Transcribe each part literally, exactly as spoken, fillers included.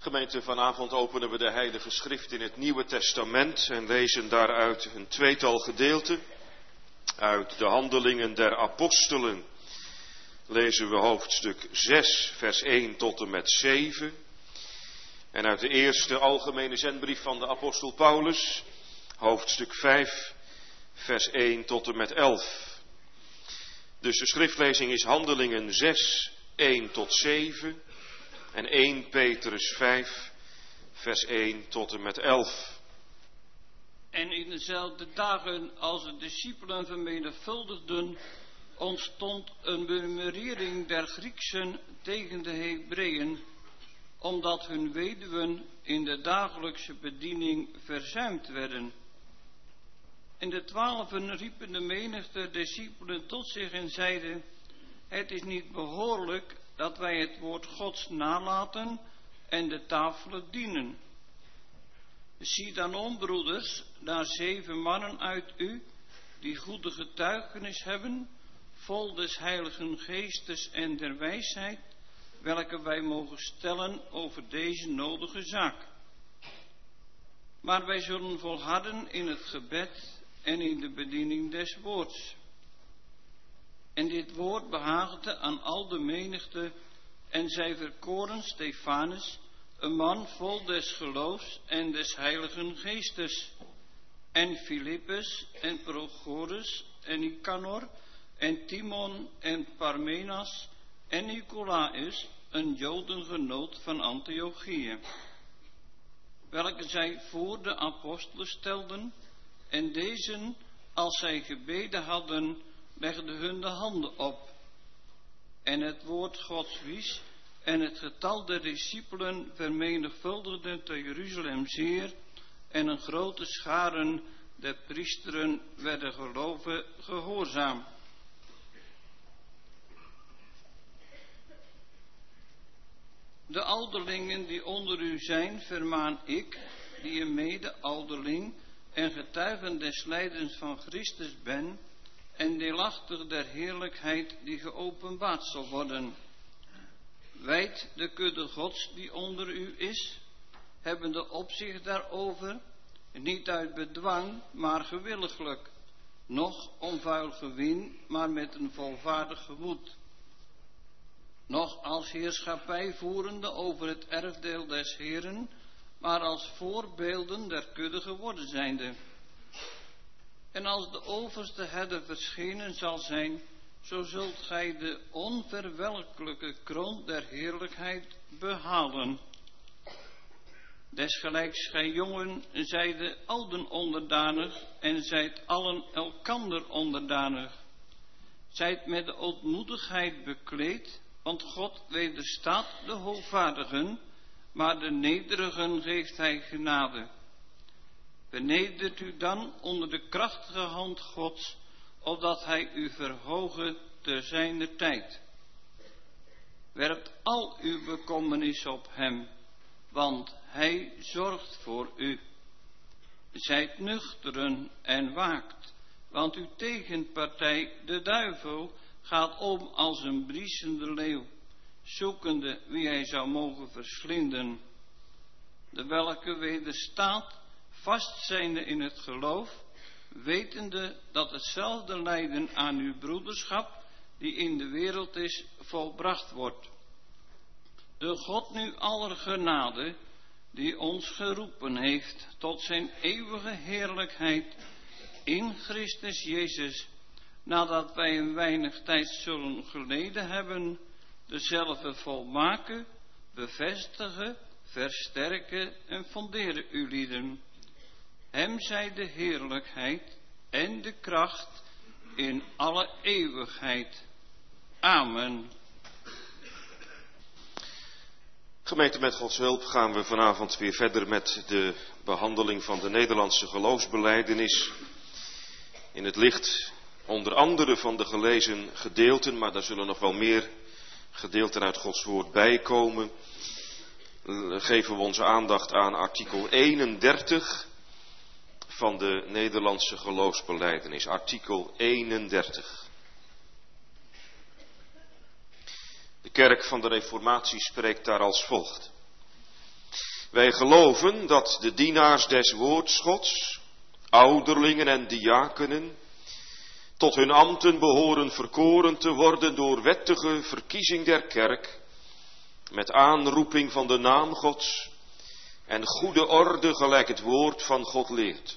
Gemeente, vanavond openen we de Heilige Schrift in het Nieuwe Testament en lezen daaruit een tweetal gedeelten. Uit de Handelingen der Apostelen lezen we hoofdstuk zes, vers één tot en met zeven. En uit de eerste algemene zendbrief van de apostel Paulus, hoofdstuk vijf, vers één tot en met elf. Dus de schriftlezing is Handelingen zes, één tot zeven en eerste Petrus vijf, vers één tot en met elf. En in dezelfde dagen als de discipelen vermenigvuldigden, ontstond een murmurering der Grieksen tegen de Hebreeën, omdat hun weduwen in de dagelijkse bediening verzuimd werden. En de twaalfen riepen de menigte discipelen tot zich en zeiden: het is niet behoorlijk dat wij het woord Gods nalaten en de tafelen dienen. Zie dan om, broeders, daar zeven mannen uit u, die goede getuigenis hebben, vol des Heiligen Geestes en der wijsheid, welke wij mogen stellen over deze nodige zaak. Maar wij zullen volharden in het gebed en in de bediening des woords. En dit woord behaagde aan al de menigte, en zij verkoren Stefanus, een man vol des geloofs en des Heiligen Geestes, en Philippus en Prochorus en Nicanor en Timon en Parmenas en Nicolaus, een Jodengenoot van Antiochië, welke zij voor de apostelen stelden, en deze, als zij gebeden hadden, legden hun de handen op. En het woord Gods wies, en het getal der discipelen vermenigvuldigde te Jeruzalem zeer, en een grote scharen der priesteren werden geloven gehoorzaam. De ouderlingen die onder u zijn, vermaan ik, die een mede-ouderling en getuigen des lijdens van Christus ben, en deelachtig der heerlijkheid die geopenbaard zal worden. Wijd de kudde Gods die onder u is, hebben de opzicht daarover, niet uit bedwang, maar gewilliglijk, noch om vuil gewin, maar met een volvaardig gemoed. Noch als heerschappij voerende over het erfdeel des Heeren, maar als voorbeelden der kudde geworden zijnde. En als de overste herder verschenen zal zijn, zo zult gij de onverwelkelijke kroon der heerlijkheid behalen. Desgelijks gij jongen zijde ouden onderdanig, en zijt allen elkander onderdanig. Zijt met de ootmoedigheid bekleed, want God wederstaat de hoogvaardigen, maar de nederigen geeft hij genade. Vernedert u dan onder de krachtige hand Gods, opdat hij u verhoge te zijner tijd. Werpt al uw bekommernis op hem, want hij zorgt voor u. Zijt nuchteren en waakt, want uw tegenpartij, de duivel, gaat om als een briesende leeuw, zoekende wie hij zou mogen verslinden. De welke wederstaat, vastzijnde in het geloof, wetende dat hetzelfde lijden aan uw broederschap, die in de wereld is, volbracht wordt. De God nu aller genade, die ons geroepen heeft tot zijn eeuwige heerlijkheid in Christus Jezus, nadat wij een weinig tijd zullen geleden hebben, dezelfde volmaken, bevestigen, versterken en fonderen uw lieden. Hem zij de heerlijkheid en de kracht in alle eeuwigheid. Amen. Gemeente, met Gods hulp gaan we vanavond weer verder met de behandeling van de Nederlandse geloofsbelijdenis. In het licht onder andere van de gelezen gedeelten, maar daar zullen nog wel meer gedeelten uit Gods woord bij komen. Geven we onze aandacht aan artikel eenendertig van de Nederlandse geloofsbelijdenis. Artikel eenendertig. De kerk van de Reformatie spreekt daar als volgt. Wij geloven dat de dienaars des woords Gods, ouderlingen en diakenen, tot hun ambten behoren verkoren te worden door wettige verkiezing der kerk, met aanroeping van de naam Gods en goede orde gelijk het woord van God leert.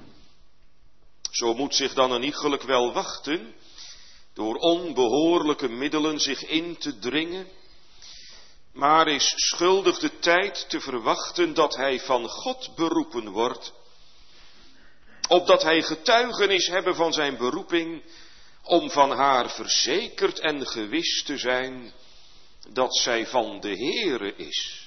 Zo moet zich dan een iegelijk wel wachten, door onbehoorlijke middelen zich in te dringen, maar is schuldig de tijd te verwachten dat hij van God beroepen wordt, opdat hij getuigenis hebben van zijn beroeping, om van haar verzekerd en gewis te zijn dat zij van de Heere is.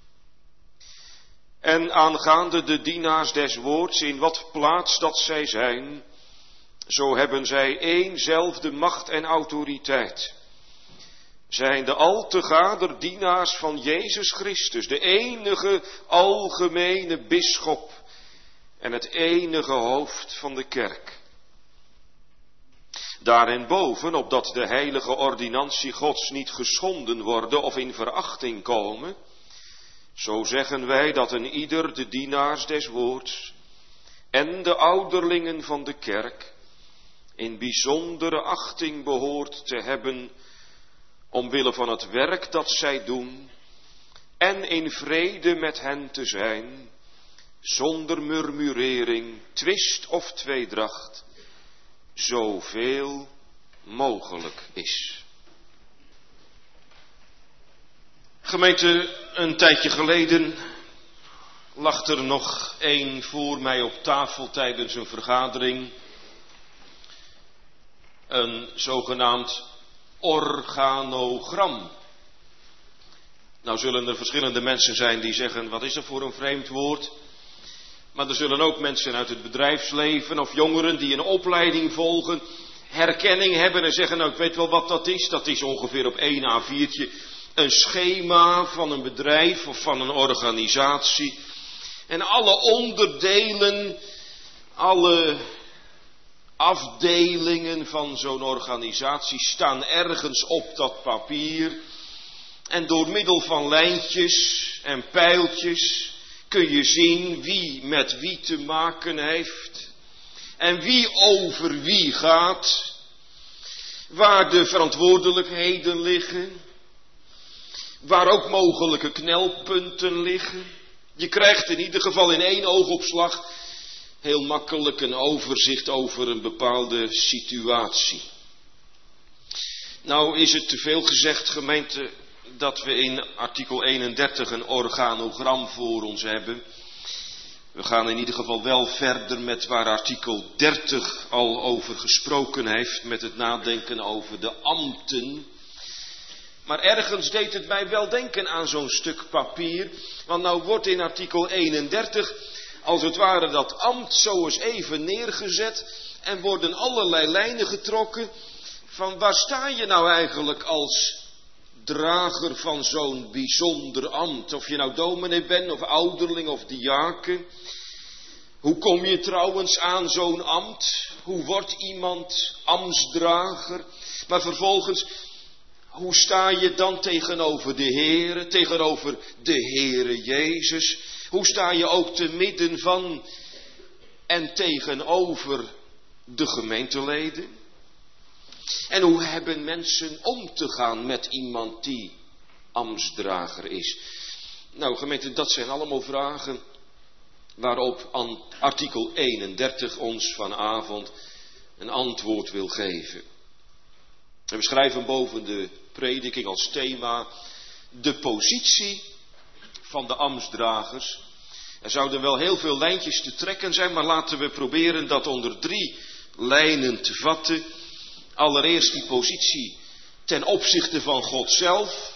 En aangaande de dienaars des woords, in wat plaats dat zij zijn, zo hebben zij éénzelfde macht en autoriteit. Zijn de al te gader dienaars van Jezus Christus, de enige algemene bisschop en het enige hoofd van de kerk. Daarenboven, opdat de heilige ordinantie Gods niet geschonden worden of in verachting komen, zo zeggen wij dat een ieder de dienaars des woords en de ouderlingen van de kerk in bijzondere achting behoort te hebben, omwille van het werk dat zij doen, en in vrede met hen te zijn, zonder murmurering, twist of tweedracht, zoveel mogelijk is. Gemeente, een tijdje geleden lag er nog één voor mij op tafel tijdens een vergadering. Een zogenaamd organogram. Nou zullen er verschillende mensen zijn die zeggen, wat is er voor een vreemd woord? Maar er zullen ook mensen uit het bedrijfsleven of jongeren die een opleiding volgen, herkenning hebben en zeggen, nou ik weet wel wat dat is. Dat is ongeveer op één A viertje een schema van een bedrijf of van een organisatie. En alle onderdelen, alle afdelingen van zo'n organisatie staan ergens op dat papier. En door middel van lijntjes en pijltjes kun je zien wie met wie te maken heeft. En wie over wie gaat. Waar de verantwoordelijkheden liggen. Waar ook mogelijke knelpunten liggen. Je krijgt in ieder geval in één oogopslag heel makkelijk een overzicht over een bepaalde situatie. Nou is het te veel gezegd, gemeente, dat we in artikel eenendertig een organogram voor ons hebben. We gaan in ieder geval wel verder met waar artikel dertig al over gesproken heeft, met het nadenken over de ambten. Maar ergens deed het mij wel denken aan zo'n stuk papier, want nou wordt in artikel eenendertig als het ware dat ambt zo eens even neergezet en worden allerlei lijnen getrokken van waar sta je nou eigenlijk als drager van zo'n bijzonder ambt. Of je nou dominee bent of ouderling of diaken. Hoe kom je trouwens aan zo'n ambt? Hoe wordt iemand ambtsdrager? Maar vervolgens, hoe sta je dan tegenover de Heere, tegenover de Heere Jezus? Hoe sta je ook te midden van en tegenover de gemeenteleden? En hoe hebben mensen om te gaan met iemand die ambtsdrager is? Nou gemeente, dat zijn allemaal vragen waarop artikel eenendertig ons vanavond een antwoord wil geven. En we schrijven boven de prediking als thema de positie van de ambtsdragers. Er zouden wel heel veel lijntjes te trekken zijn, maar laten we proberen dat onder drie lijnen te vatten. Allereerst die positie ten opzichte van God zelf.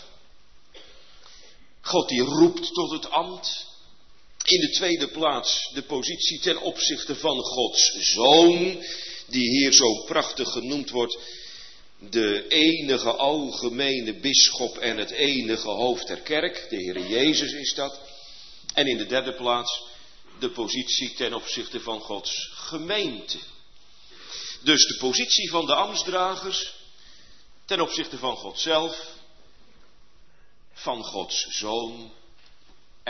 God die roept tot het ambt. In de tweede plaats de positie ten opzichte van Gods Zoon, die hier zo prachtig genoemd wordt, de enige algemene bisschop en het enige hoofd der kerk, de Heere Jezus is dat. En in de derde plaats de positie ten opzichte van Gods gemeente. Dus de positie van de ambtsdragers ten opzichte van God zelf, van Gods Zoon en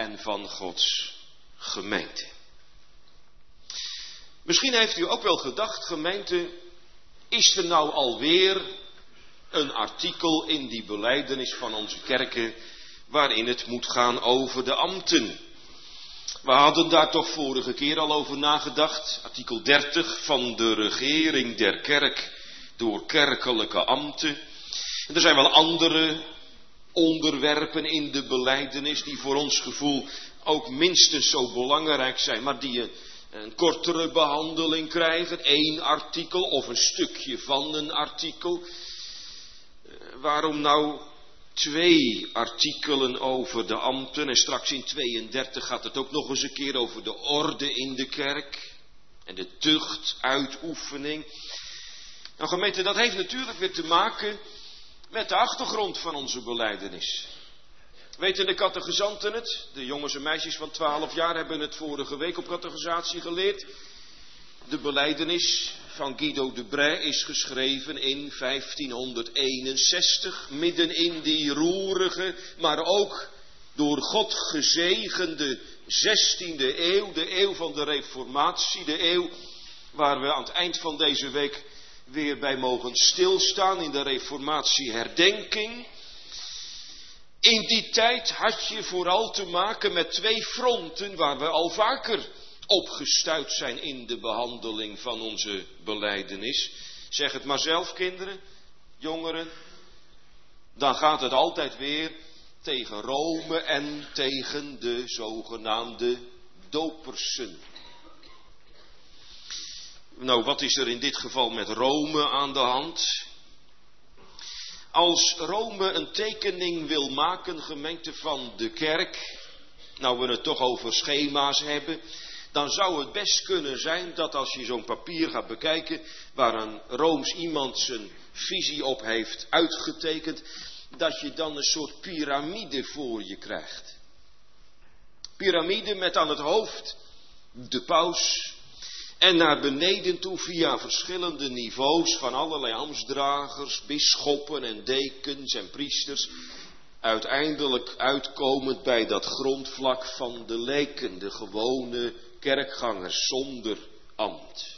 en van Gods gemeente. Misschien heeft u ook wel gedacht, gemeente, is er nou alweer een artikel in die belijdenis van onze kerken waarin het moet gaan over de ambten. We hadden daar toch vorige keer al over nagedacht, artikel dertig van de regering der kerk door kerkelijke ambten. En er zijn wel andere onderwerpen in de belijdenis die voor ons gevoel ook minstens zo belangrijk zijn, maar die een, een kortere behandeling krijgen, één artikel of een stukje van een artikel. Waarom nou twee artikelen over de ambten? En straks in tweeëndertig gaat het ook nog eens een keer over de orde in de kerk en de tuchtuitoefening. Nou gemeente, dat heeft natuurlijk weer te maken met de achtergrond van onze belijdenis. Weten de catechizanten het? De jongens en meisjes van twaalf jaar hebben het vorige week op catechisatie geleerd. De belijdenis van Guido de Brès is geschreven in vijftienhonderdeenenzestig, midden in die roerige, maar ook door God gezegende zestiende eeuw, de eeuw van de Reformatie, de eeuw waar we aan het eind van deze week weer bij mogen stilstaan in de Reformatieherdenking. In die tijd had je vooral te maken met twee fronten waar we al vaker opgestuit zijn in de behandeling van onze belijdenis. Zeg het maar zelf, kinderen, jongeren. Dan gaat het altijd weer tegen Rome en tegen de zogenaamde dopersen. Nou, wat is er in dit geval met Rome aan de hand? Als Rome een tekening wil maken, gemeente, van de kerk, nou we het toch over schema's hebben, dan zou het best kunnen zijn dat als je zo'n papier gaat bekijken, waar een Rooms iemand zijn visie op heeft uitgetekend, dat je dan een soort piramide voor je krijgt. Piramide met aan het hoofd de paus en naar beneden toe via verschillende niveaus van allerlei ambtsdragers, bisschoppen en dekens en priesters, uiteindelijk uitkomend bij dat grondvlak van de lijken, de gewone kerkgangers zonder ambt.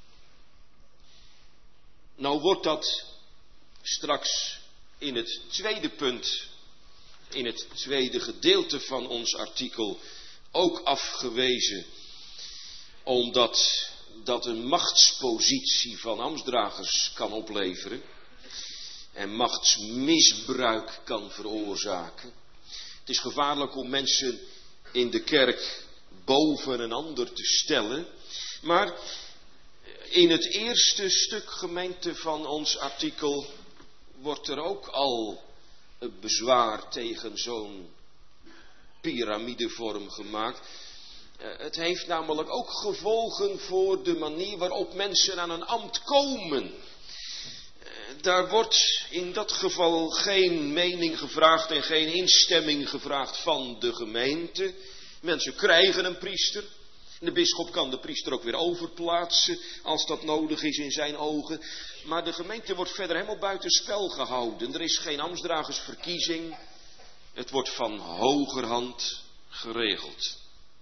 Nou wordt dat straks in het tweede punt, in het tweede gedeelte van ons artikel ook afgewezen, omdat dat een machtspositie van ambtsdragers kan opleveren en machtsmisbruik kan veroorzaken. Het is gevaarlijk om mensen in de kerk boven een ander te stellen, maar in het eerste stuk, gemeente, van ons artikel wordt er ook al een bezwaar tegen zo'n piramidevorm gemaakt. Het heeft namelijk ook gevolgen voor de manier waarop mensen aan een ambt komen. Daar wordt in dat geval geen mening gevraagd en geen instemming gevraagd van de gemeente. Mensen krijgen een priester. De bisschop kan de priester ook weer overplaatsen als dat nodig is in zijn ogen. Maar de gemeente wordt verder helemaal buiten spel gehouden. Er is geen ambtsdragersverkiezing. Het wordt van hogerhand geregeld.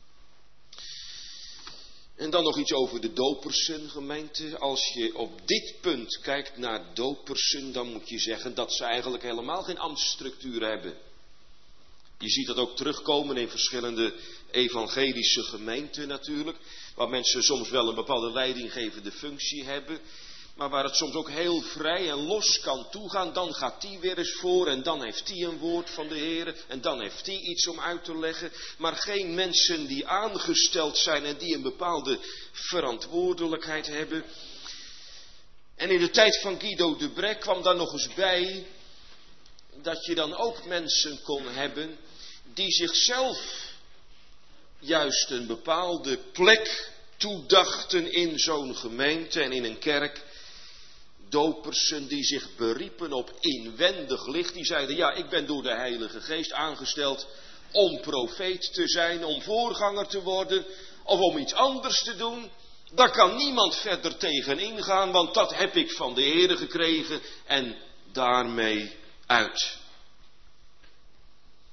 En dan nog iets over de dopersen, gemeente. Als je op dit punt kijkt naar dopersen, dan moet je zeggen dat ze eigenlijk helemaal geen ambtsstructuur hebben. Je ziet dat ook terugkomen in verschillende evangelische gemeenten natuurlijk, waar mensen soms wel een bepaalde leidinggevende functie hebben, maar waar het soms ook heel vrij en los kan toegaan. Dan gaat die weer eens voor en dan heeft die een woord van de Heer en dan heeft die iets om uit te leggen. Maar geen mensen die aangesteld zijn en die een bepaalde verantwoordelijkheid hebben. En in de tijd van Guido de Brès kwam daar nog eens bij dat je dan ook mensen kon hebben die zichzelf juist een bepaalde plek toedachten in zo'n gemeente en in een kerk. Dopersen die zich beriepen op inwendig licht. Die zeiden, ja, ik ben door de Heilige Geest aangesteld om profeet te zijn, om voorganger te worden of om iets anders te doen. Daar kan niemand verder tegen ingaan, want dat heb ik van de Heere gekregen en daarmee uit.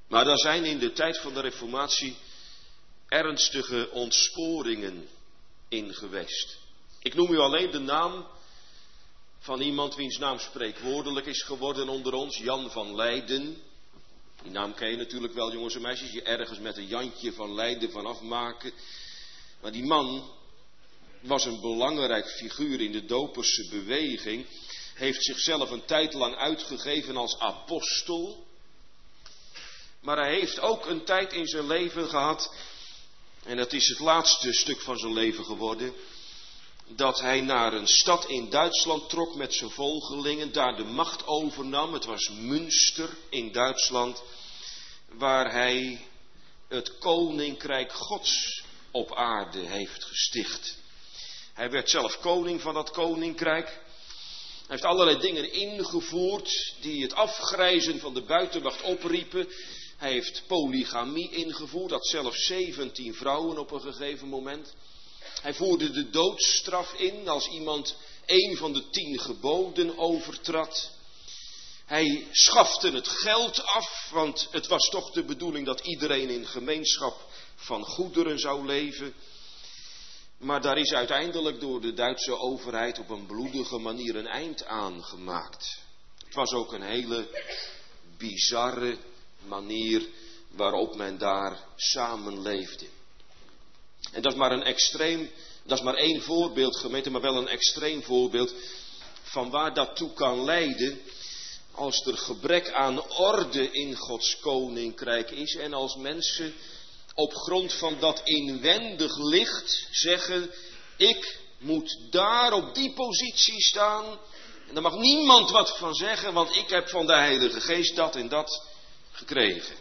Maar er zijn in de tijd van de Reformatie ernstige ontsporingen in geweest. Ik noem u alleen de naam van iemand wiens naam spreekwoordelijk is geworden onder ons, Jan van Leiden. Die naam ken je natuurlijk wel, jongens en meisjes, je ergens met een Jantje van Leiden vanaf maken. Maar die man was een belangrijk figuur in de doperse beweging, heeft zichzelf een tijd lang uitgegeven als apostel. Maar hij heeft ook een tijd in zijn leven gehad, en dat is het laatste stuk van zijn leven geworden, dat hij naar een stad in Duitsland trok met zijn volgelingen, daar de macht overnam. Het was Münster in Duitsland, waar hij het koninkrijk Gods op aarde heeft gesticht. Hij werd zelf koning van dat koninkrijk. Hij heeft allerlei dingen ingevoerd die het afgrijzen van de buitenwacht opriepen. Hij heeft polygamie ingevoerd, had zelf zeventien vrouwen op een gegeven moment. Hij voerde de doodstraf in als iemand een van de tien geboden overtrad. Hij schafte het geld af, want het was toch de bedoeling dat iedereen in gemeenschap van goederen zou leven. Maar daar is uiteindelijk door de Duitse overheid op een bloedige manier een eind aan gemaakt. Het was ook een hele bizarre manier waarop men daar samenleefde. En dat is maar een extreem, dat is maar één voorbeeld, gemeente, maar wel een extreem voorbeeld van waar dat toe kan leiden als er gebrek aan orde in Gods koninkrijk is en als mensen op grond van dat inwendig licht zeggen, ik moet daar op die positie staan en daar mag niemand wat van zeggen, want ik heb van de Heilige Geest dat en dat gekregen.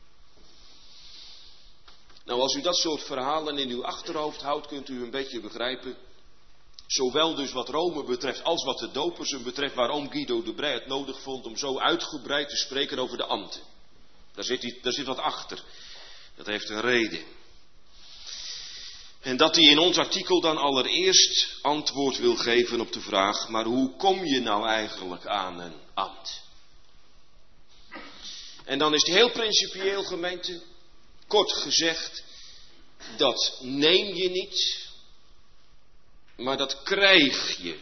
Nou, als u dat soort verhalen in uw achterhoofd houdt, kunt u een beetje begrijpen, zowel dus wat Rome betreft als wat de dopersen betreft, waarom Guido de Brij het nodig vond om zo uitgebreid te spreken over de ambten. Daar zit, daar zit wat achter. Dat heeft een reden. En dat hij in ons artikel dan allereerst antwoord wil geven op de vraag, maar hoe kom je nou eigenlijk aan een ambt? En dan is het heel principieel, gemeente, kort gezegd, dat neem je niet, maar dat krijg je.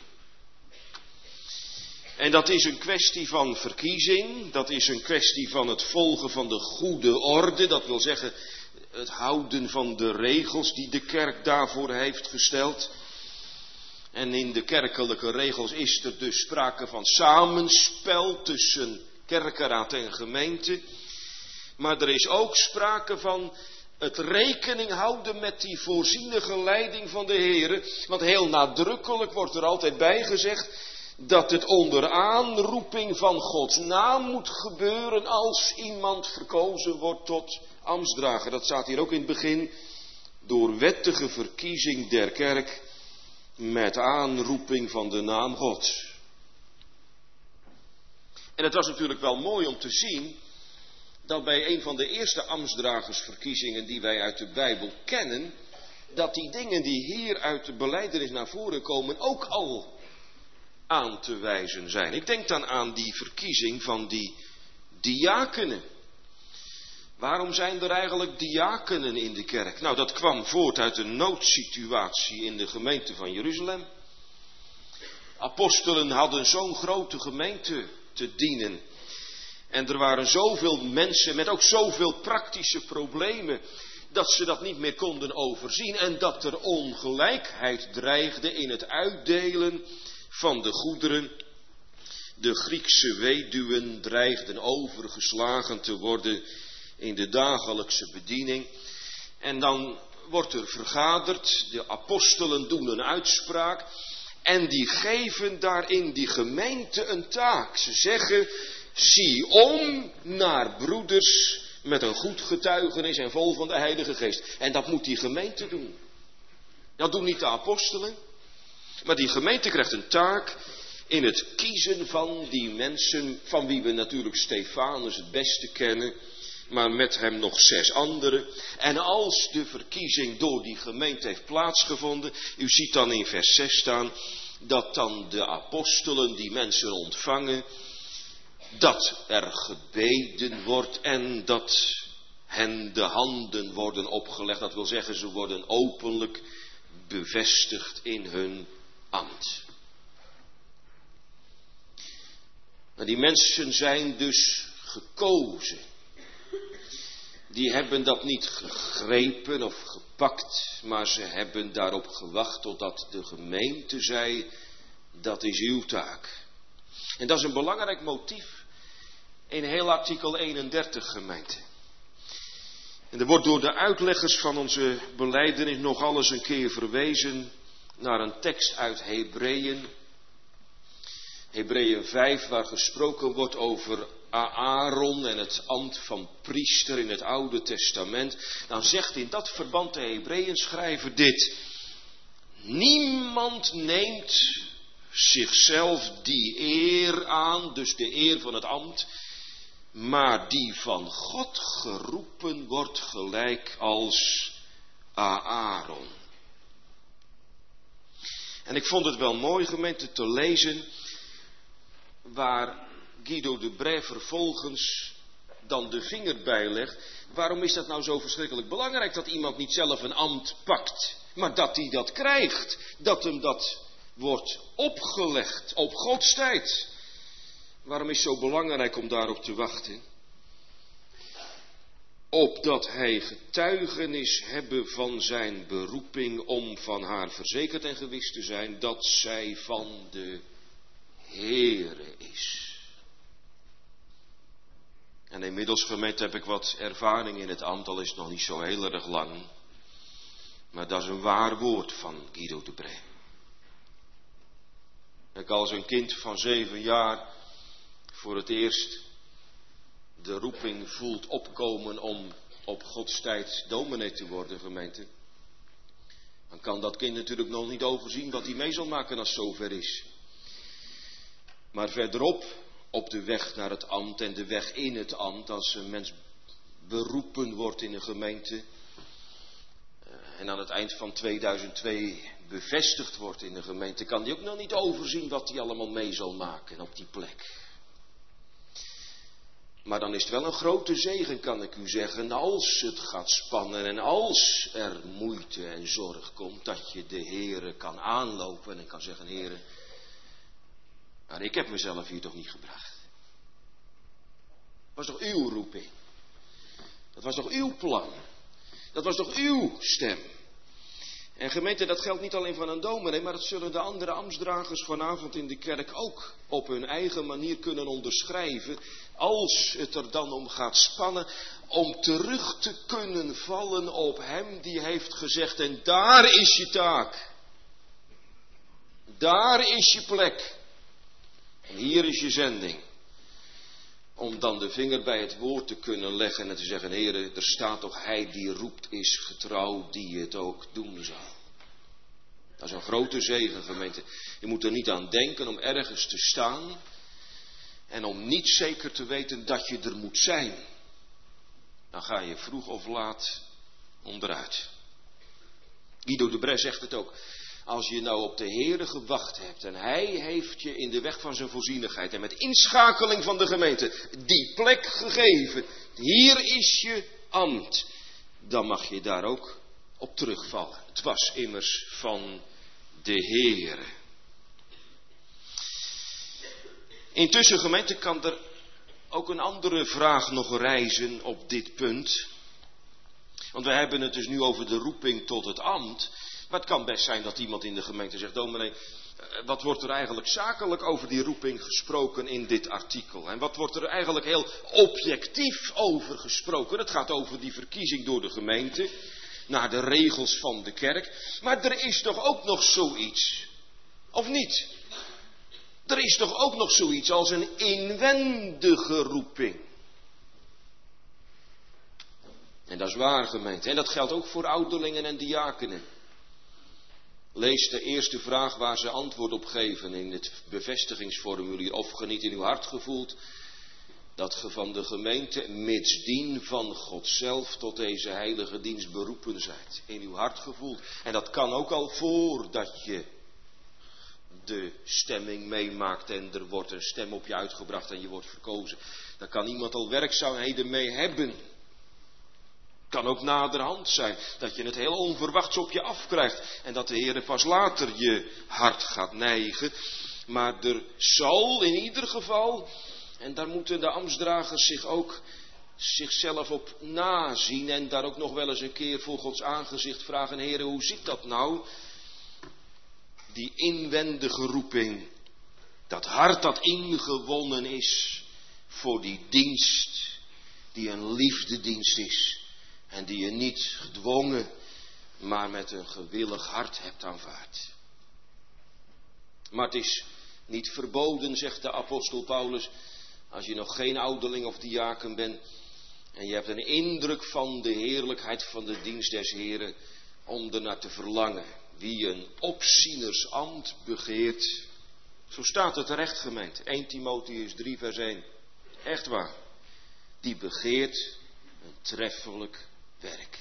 En dat is een kwestie van verkiezing, dat is een kwestie van het volgen van de goede orde, dat wil zeggen het houden van de regels die de kerk daarvoor heeft gesteld. En in de kerkelijke regels is er dus sprake van samenspel tussen kerkenraad en gemeente. Maar er is ook sprake van het rekening houden met die voorzienige leiding van de Heere. Want heel nadrukkelijk wordt er altijd bij gezegd dat het onder aanroeping van Gods naam moet gebeuren als iemand verkozen wordt tot ambtsdrager. Dat staat hier ook in het begin. Door wettige verkiezing der kerk met aanroeping van de naam Gods. En het was natuurlijk wel mooi om te zien dat bij een van de eerste ambtsdragersverkiezingen die wij uit de Bijbel kennen, dat die dingen die hier uit de belijdenis naar voren komen ook al aan te wijzen zijn. Ik denk dan aan die verkiezing van die diakenen. Waarom zijn er eigenlijk diakenen in de kerk? Nou, dat kwam voort uit een noodsituatie in de gemeente van Jeruzalem. Apostelen hadden zo'n grote gemeente te dienen. En er waren zoveel mensen met ook zoveel praktische problemen, dat ze dat niet meer konden overzien. En dat er ongelijkheid dreigde in het uitdelen van de goederen. De Griekse weduwen dreigden overgeslagen te worden in de dagelijkse bediening. En dan wordt er vergaderd, de apostelen doen een uitspraak en die geven daarin die gemeente een taak. Ze zeggen, zie om naar broeders met een goed getuigenis en vol van de Heilige Geest. En dat moet die gemeente doen. Dat doen niet de apostelen, maar die gemeente krijgt een taak in het kiezen van die mensen, van wie we natuurlijk Stefanus het beste kennen, maar met hem nog zes anderen. En als de verkiezing door die gemeente heeft plaatsgevonden, u ziet dan in vers zes staan, dat dan de apostelen die mensen ontvangen, dat er gebeden wordt en dat hen de handen worden opgelegd. Dat wil zeggen, ze worden openlijk bevestigd in hun ambt. Maar die mensen zijn dus gekozen. Die hebben dat niet gegrepen of gepakt, maar ze hebben daarop gewacht totdat de gemeente zei, dat is uw taak. En dat is een belangrijk motief in heel artikel eenendertig, gemeente. En er wordt door de uitleggers van onze belijdenis nog alles een keer verwezen naar een tekst uit Hebreeën. Hebreeën vijf, waar gesproken wordt over Aaron en het ambt van priester in het Oude Testament. Dan zegt in dat verband de Hebreeën schrijver dit. Niemand neemt zichzelf die eer aan, dus de eer van het ambt, maar die van God geroepen wordt gelijk als Aaron. En ik vond het wel mooi, gemeente, te lezen waar Guido de Brij vervolgens dan de vinger bij legt. Waarom is dat nou zo verschrikkelijk belangrijk dat iemand niet zelf een ambt pakt, maar dat hij dat krijgt, dat hem dat wordt opgelegd op Gods tijd. Waarom is het zo belangrijk om daarop te wachten? Opdat hij getuigenis hebben van zijn beroeping om van haar verzekerd en gewis te zijn dat zij van de Heere is. En inmiddels, gemeente, heb ik wat ervaring in het ambt, al is het nog niet zo heel erg lang. Maar dat is een waar woord van Guido de Brij. Ik als een kind van zeven jaar voor het eerst de roeping voelt opkomen om op Gods tijd dominee te worden, gemeente. Dan kan dat kind natuurlijk nog niet overzien wat hij mee zal maken als het zover is. Maar verderop, op de weg naar het ambt en de weg in het ambt, als een mens beroepen wordt in een gemeente en aan het eind van tweeduizend twee bevestigd wordt in de gemeente, kan hij ook nog niet overzien wat hij allemaal mee zal maken op die plek. Maar dan is het wel een grote zegen, kan ik u zeggen, als het gaat spannen en als er moeite en zorg komt, dat je de Heere kan aanlopen en kan zeggen, Heere, maar ik heb mezelf hier toch niet gebracht. Dat was toch uw roeping? Dat was toch uw plan? Dat was toch uw stem? En gemeente, dat geldt niet alleen van een dominee, maar dat zullen de andere ambtsdragers vanavond in de kerk ook op hun eigen manier kunnen onderschrijven, als het er dan om gaat spannen, om terug te kunnen vallen op hem die heeft gezegd, en daar is je taak. Daar is je plek. En hier is je zending. Om dan de vinger bij het woord te kunnen leggen en te zeggen, Heere, er staat toch, hij die roept is getrouw, die het ook doen zal. Dat is een grote zegen, gemeente. Je moet er niet aan denken om ergens te staan en om niet zeker te weten dat je er moet zijn. Dan ga je vroeg of laat onderuit. Guido de Brij zegt het ook. Als je nou op de Heere gewacht hebt en hij heeft je in de weg van zijn voorzienigheid en met inschakeling van de gemeente die plek gegeven, hier is je ambt, dan mag je daar ook op terugvallen. Het was immers van de Heere. Intussen, gemeente, kan er ook een andere vraag nog rijzen op dit punt. Want we hebben het dus nu over de roeping tot het ambt. Maar het kan best zijn dat iemand in de gemeente zegt, dominee, wat wordt er eigenlijk zakelijk over die roeping gesproken in dit artikel? En wat wordt er eigenlijk heel objectief over gesproken? Het gaat over die verkiezing door de gemeente, naar de regels van de kerk. Maar er is toch ook nog zoiets, of niet? Er is toch ook nog zoiets als een inwendige roeping. En dat is waar, gemeente. En dat geldt ook voor ouderlingen en diakenen. Lees de eerste vraag waar ze antwoord op geven in het bevestigingsformulier. Of ge niet in uw hart gevoelt dat ge van de gemeente mitsdien van God zelf tot deze heilige dienst beroepen zijt. In uw hart gevoeld. En dat kan ook al voordat je de stemming meemaakt en er wordt een stem op je uitgebracht en je wordt verkozen. Daar kan iemand al werkzaamheden mee hebben. Kan ook naderhand zijn dat je het heel onverwachts op je afkrijgt en dat de Heer pas later je hart gaat neigen. Maar er zal in ieder geval, en daar moeten de ambtsdragers zich ook zichzelf op nazien en daar ook nog wel eens een keer voor Gods aangezicht vragen: Heer, hoe zit dat nou? Die inwendige roeping, dat hart dat ingewonnen is voor die dienst die een liefdedienst is en die je niet gedwongen, maar met een gewillig hart hebt aanvaard. Maar het is niet verboden, zegt de apostel Paulus, als je nog geen ouderling of diaken bent en je hebt een indruk van de heerlijkheid van de dienst des Heren, om ernaar te verlangen. Wie een opzienersambt begeert, zo staat het terecht gemeend. Eerste Timotheüs drie vers één. Echt waar. Die begeert een treffelijk werk.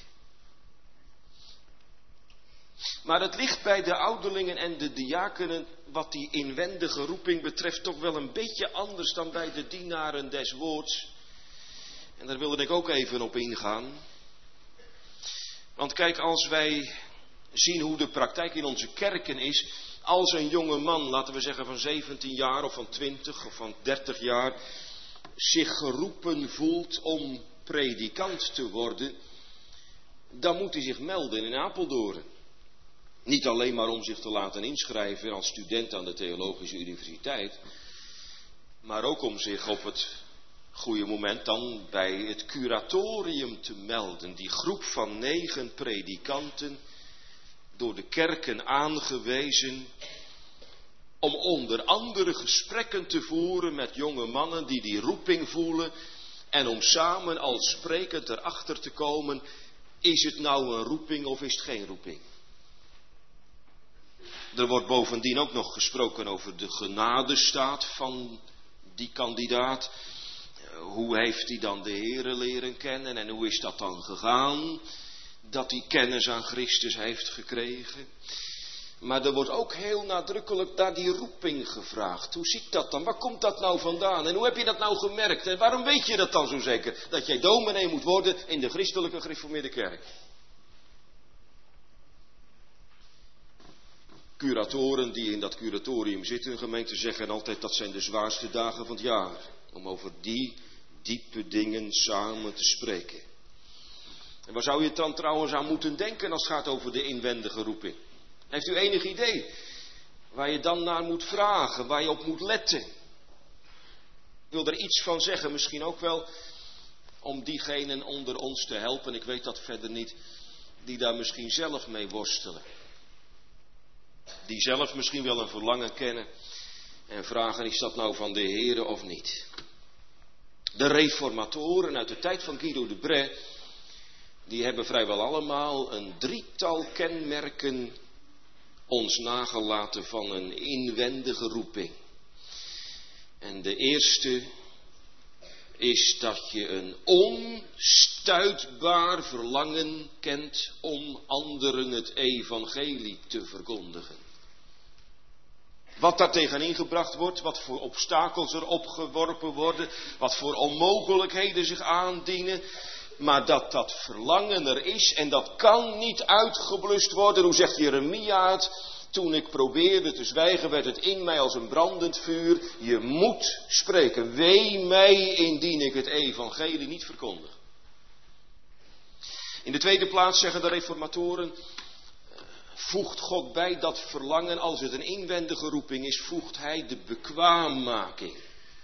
Maar het ligt bij de ouderlingen en de diakenen, wat die inwendige roeping betreft, toch wel een beetje anders dan bij de dienaren des woords. En daar wilde ik ook even op ingaan. Want kijk, als wij zien hoe de praktijk in onze kerken is, als een jonge man, laten we zeggen van zeventien jaar of van twintig of van dertig jaar, zich geroepen voelt om predikant te worden, dan moet hij zich melden in Apeldoorn. Niet alleen maar om zich te laten inschrijven als student aan de Theologische Universiteit, maar ook om zich op het goede moment dan bij het curatorium te melden. Die groep van negen predikanten, door de kerken aangewezen, om onder andere gesprekken te voeren met jonge mannen die die roeping voelen en om samen als sprekend erachter te komen, is het nou een roeping of is het geen roeping? Er wordt bovendien ook nog gesproken over de genadestaat van die kandidaat. Hoe heeft hij dan de Heere leren kennen en hoe is dat dan gegaan? Dat hij kennis aan Christus heeft gekregen. Maar er wordt ook heel nadrukkelijk naar die roeping gevraagd. Hoe zit dat dan? Waar komt dat nou vandaan? En hoe heb je dat nou gemerkt? En waarom weet je dat dan zo zeker? Dat jij dominee moet worden in de christelijke gereformeerde kerk. Curatoren die in dat curatorium zitten, gemeente, zeggen altijd dat zijn de zwaarste dagen van het jaar. Om over die diepe dingen samen te spreken. En waar zou je het dan trouwens aan moeten denken als het gaat over de inwendige roeping? Heeft u enig idee waar je dan naar moet vragen, waar je op moet letten? Ik wil er iets van zeggen, misschien ook wel om diegenen onder ons te helpen, ik weet dat verder niet, die daar misschien zelf mee worstelen. Die zelf misschien wel een verlangen kennen en vragen, is dat nou van de Heere of niet? De reformatoren uit de tijd van Guido de Brès, die hebben vrijwel allemaal een drietal kenmerken ons nagelaten van een inwendige roeping. En de eerste is dat je een onstuitbaar verlangen kent om anderen het evangelie te verkondigen. Wat daar tegenin gebracht wordt, wat voor obstakels er opgeworpen worden, wat voor onmogelijkheden zich aandienen, maar dat dat verlangen er is en dat kan niet uitgeblust worden. Hoe zegt Jeremia het? Toen ik probeerde te zwijgen, werd het in mij als een brandend vuur. Je moet spreken. Wee mij indien ik het evangelie niet verkondig. In de tweede plaats zeggen de reformatoren, voegt God bij dat verlangen, als het een inwendige roeping is, voegt hij de bekwaammaking.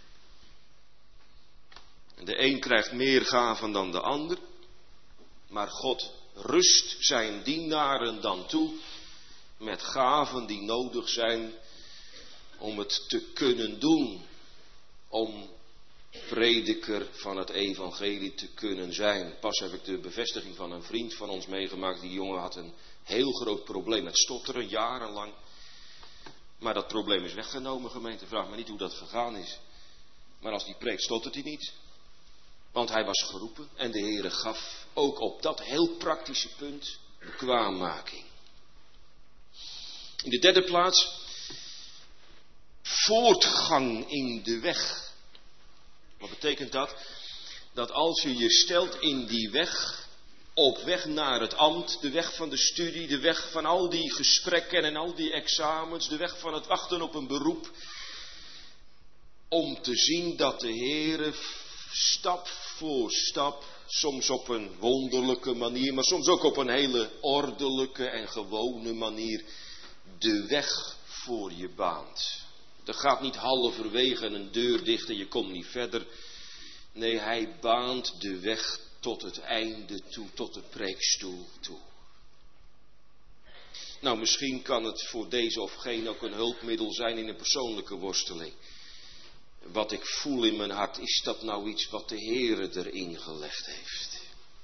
De een krijgt meer gaven dan de ander, maar God rust zijn dienaren dan toe met gaven die nodig zijn om het te kunnen doen, om prediker van het evangelie te kunnen zijn. Pas heb ik de bevestiging van een vriend van ons meegemaakt. Die jongen had een heel groot probleem met stotteren, jarenlang. Maar dat probleem is weggenomen, gemeente. Vraag me niet hoe dat gegaan is. Maar als die preekt, stottert hij niet. Want hij was geroepen en de Heere gaf ook op dat heel praktische punt bekwaammaking. In de derde plaats, voortgang in de weg. Wat betekent dat? Dat als je je stelt in die weg, op weg naar het ambt, de weg van de studie, de weg van al die gesprekken en al die examens, de weg van het wachten op een beroep. Om te zien dat de Heere stap voor stap, soms op een wonderlijke manier, maar soms ook op een hele ordelijke en gewone manier, de weg voor je baant. Er gaat niet halverwege een deur dicht en je komt niet verder. Nee, hij baant de weg tot het einde toe, tot de preekstoel toe. Nou, misschien kan het voor deze of geen ook een hulpmiddel zijn in een persoonlijke worsteling. Wat ik voel in mijn hart, is dat nou iets wat de Heere erin gelegd heeft.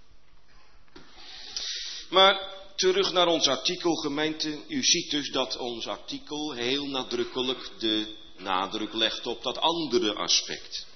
Maar terug naar ons artikel, gemeente. U ziet dus dat ons artikel heel nadrukkelijk de nadruk legt op dat andere aspect.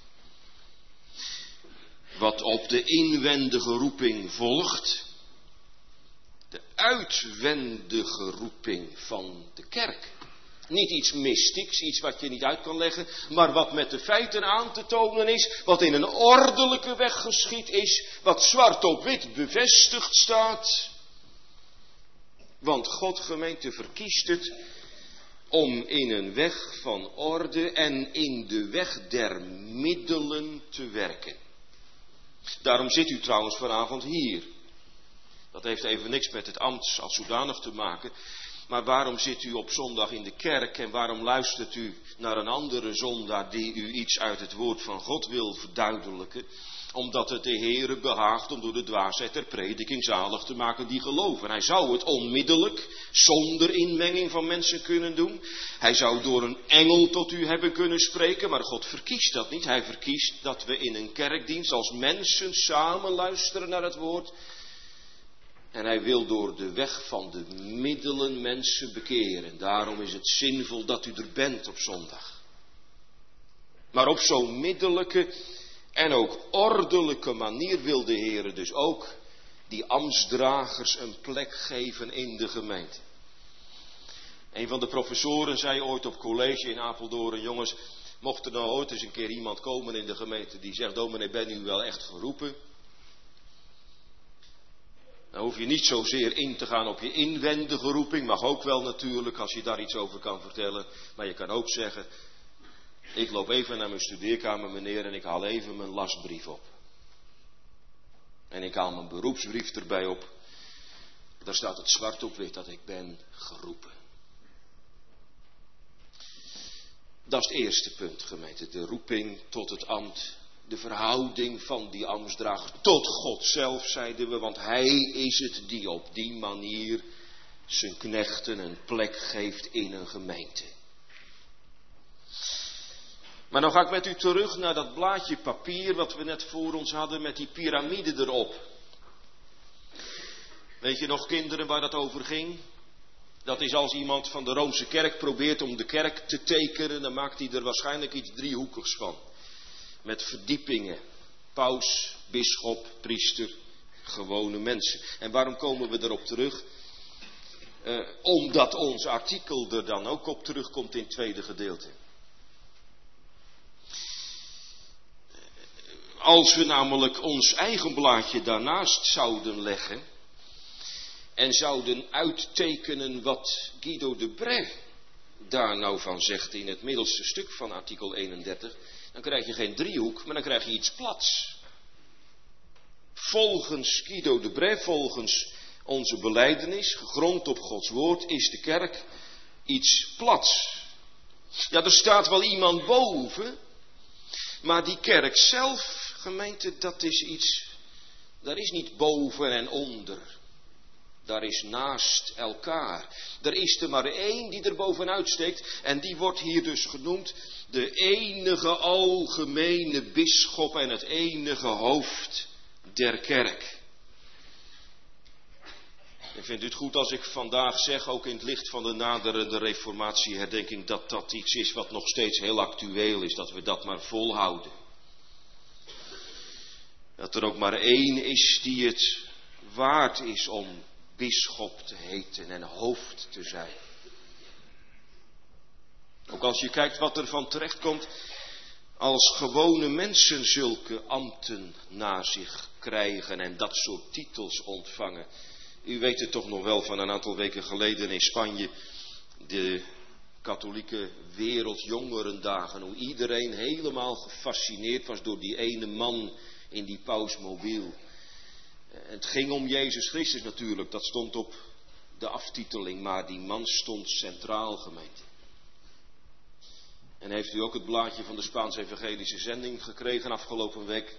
Wat op de inwendige roeping volgt. De uitwendige roeping van de kerk. Niet iets mystieks, iets wat je niet uit kan leggen, maar wat met de feiten aan te tonen is, wat in een ordelijke weg geschied is, wat zwart op wit bevestigd staat. Want God, gemeente, verkiest het om in een weg van orde en in de weg der middelen te werken. Daarom zit u trouwens vanavond hier. Dat heeft even niks met het ambt als zodanig te maken. Maar waarom zit u op zondag in de kerk en waarom luistert u naar een andere zondaar die u iets uit het woord van God wil verduidelijken? Omdat het de Heere behaagt om door de dwaasheid der prediking zalig te maken die geloven. Hij zou het onmiddellijk, zonder inmenging van mensen kunnen doen. Hij zou door een engel tot u hebben kunnen spreken, maar God verkiest dat niet. Hij verkiest dat we in een kerkdienst als mensen samen luisteren naar het woord. En hij wil door de weg van de middelen mensen bekeren. Daarom is het zinvol dat u er bent op zondag. Maar op zo'n middelijke en ook ordelijke manier wil de Heere dus ook die ambtsdragers een plek geven in de gemeente. Een van de professoren zei ooit op college in Apeldoorn: jongens, mocht er nou ooit eens een keer iemand komen in de gemeente die zegt: dominee, ben u wel echt geroepen? Dan hoef je niet zozeer in te gaan op je inwendige roeping, mag ook wel natuurlijk als je daar iets over kan vertellen. Maar je kan ook zeggen: ik loop even naar mijn studeerkamer, meneer, en ik haal even mijn lastbrief op. En ik haal mijn beroepsbrief erbij op. Daar staat het zwart op wit dat ik ben geroepen. Dat is het eerste punt, gemeente. De roeping tot het ambt. De verhouding van die ambtsdrager tot God zelf, zeiden we. Want hij is het die op die manier zijn knechten een plek geeft in een gemeente. Maar dan ga ik met u terug naar dat blaadje papier wat we net voor ons hadden met die piramide erop. Weet je nog, kinderen, waar dat over ging? Dat is als iemand van de Roomse kerk probeert om de kerk te tekenen, dan maakt hij er waarschijnlijk iets driehoekigs van. Met verdiepingen. Paus, bisschop, priester, gewone mensen. En waarom komen we erop terug? Uh, omdat ons artikel er dan ook op terugkomt in het tweede gedeelte. Als we namelijk ons eigen blaadje daarnaast zouden leggen en zouden uittekenen wat Guido de Brès daar nou van zegt in het middelste stuk van artikel eenendertig, dan krijg je geen driehoek, maar dan krijg je iets plats. Volgens Guido de Brès, volgens onze belijdenis, gegrond op Gods woord, is de kerk iets plats. Ja, er staat wel iemand boven, maar die kerk zelf, gemeente, dat is iets, daar is niet boven en onder. Daar is naast elkaar. Er is er maar één die er bovenuit steekt. En die wordt hier dus genoemd de enige algemene bisschop en het enige hoofd der kerk. En vindt u het goed als ik vandaag zeg, ook in het licht van de naderende reformatieherdenking, dat dat iets is wat nog steeds heel actueel is, dat we dat maar volhouden. Dat er ook maar één is die het waard is om bisschop te heten en hoofd te zijn. Ook als je kijkt wat er van terecht komt, Als gewone mensen zulke ambten naar zich krijgen en dat soort titels ontvangen. U weet het toch nog wel van een aantal weken geleden in Spanje, de katholieke wereldjongerendagen, hoe iedereen helemaal gefascineerd was door die ene man in die pausmobiel. Het ging om Jezus Christus natuurlijk, dat stond op de aftiteling, maar die man stond centraal, gemeente. En heeft u ook het blaadje van de Spaanse evangelische zending gekregen afgelopen week?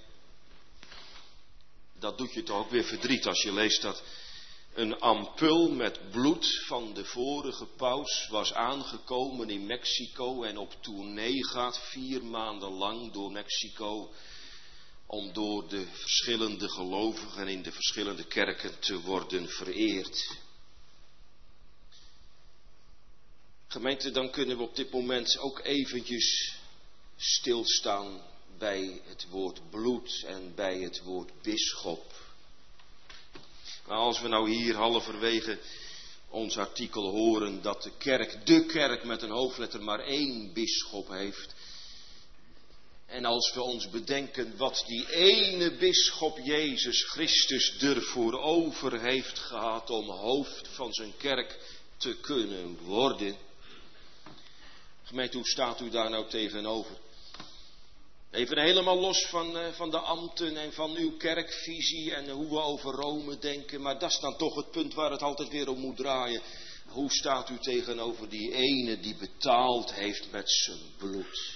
Dat doet je toch ook weer verdriet als je leest dat een ampul met bloed van de vorige paus was aangekomen in Mexico en op tournee gaat vier maanden lang door Mexico om door de verschillende gelovigen in de verschillende kerken te worden vereerd. Gemeente, dan kunnen we op dit moment ook eventjes stilstaan bij het woord bloed en bij het woord bisschop. Maar als we nou hier halverwege ons artikel horen dat de kerk, de kerk met een hoofdletter maar één bisschop heeft. En als we ons bedenken wat die ene bisschop Jezus Christus ervoor over heeft gehad om hoofd van zijn kerk te kunnen worden. Gemeente, hoe staat u daar nou tegenover? Even helemaal los van, uh, van de ambten en van uw kerkvisie en uh, hoe we over Rome denken. Maar dat is dan toch het punt waar het altijd weer om moet draaien. Hoe staat u tegenover die ene die betaald heeft met zijn bloed?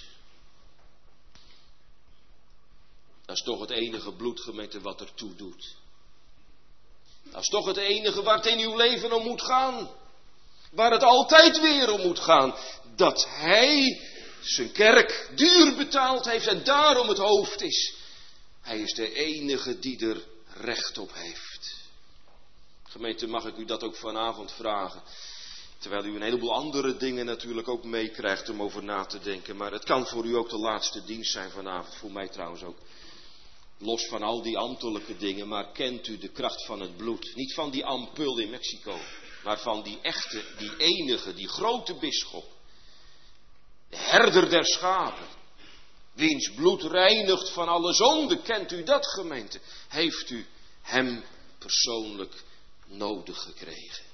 Dat is toch het enige bloed, gemeente, wat ertoe doet. Dat is toch het enige waar het in uw leven om moet gaan. Waar het altijd weer om moet gaan. Dat hij zijn kerk duur betaald heeft en daarom het hoofd is. Hij is de enige die er recht op heeft. Gemeente, mag ik u dat ook vanavond vragen? Terwijl u een heleboel andere dingen natuurlijk ook meekrijgt om over na te denken. Maar het kan voor u ook de laatste dienst zijn vanavond. Voor mij trouwens ook. Los van al die ambtelijke dingen. Maar kent u de kracht van het bloed? Niet van die ampul in Mexico. Maar van die echte, die enige, die grote bisschop. De herder der schapen. Wiens bloed reinigt van alle zonde. Kent u dat, gemeente? Heeft u hem persoonlijk nodig gekregen?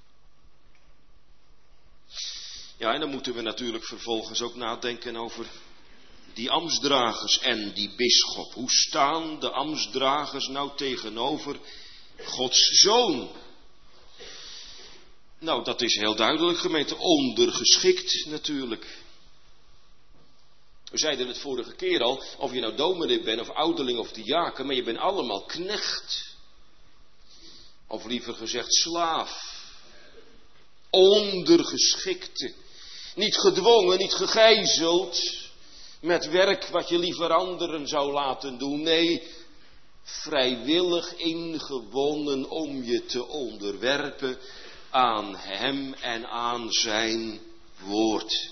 Ja, en dan moeten we natuurlijk vervolgens ook nadenken over die ambtsdragers en die bisschop. Hoe staan de ambtsdragers nou tegenover Gods Zoon? Nou, dat is heel duidelijk, gemeente, ondergeschikt natuurlijk. We zeiden het vorige keer al, of je nou dominee bent of ouderling of diaken, maar je bent allemaal knecht. Of liever gezegd slaaf. Ondergeschikte. Niet gedwongen, niet gegijzeld met werk wat je liever anderen zou laten doen. Nee, vrijwillig ingewonnen om je te onderwerpen aan hem en aan zijn woord.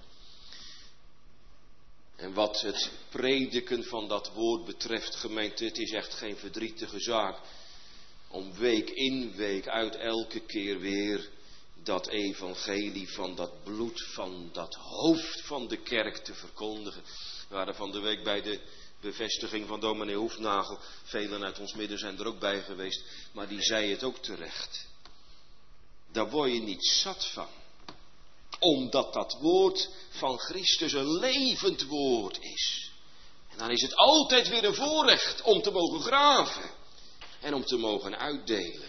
En wat het prediken van dat woord betreft, gemeente, het is echt geen verdrietige zaak om week in week uit elke keer weer dat evangelie van dat bloed van dat hoofd van de kerk te verkondigen. We waren van de week bij de bevestiging van dominee Hoefnagel. Velen uit ons midden zijn er ook bij geweest, maar die zei het ook terecht. Daar word je niet zat van. Omdat dat woord van Christus een levend woord is. En dan is het altijd weer een voorrecht om te mogen graven. En om te mogen uitdelen.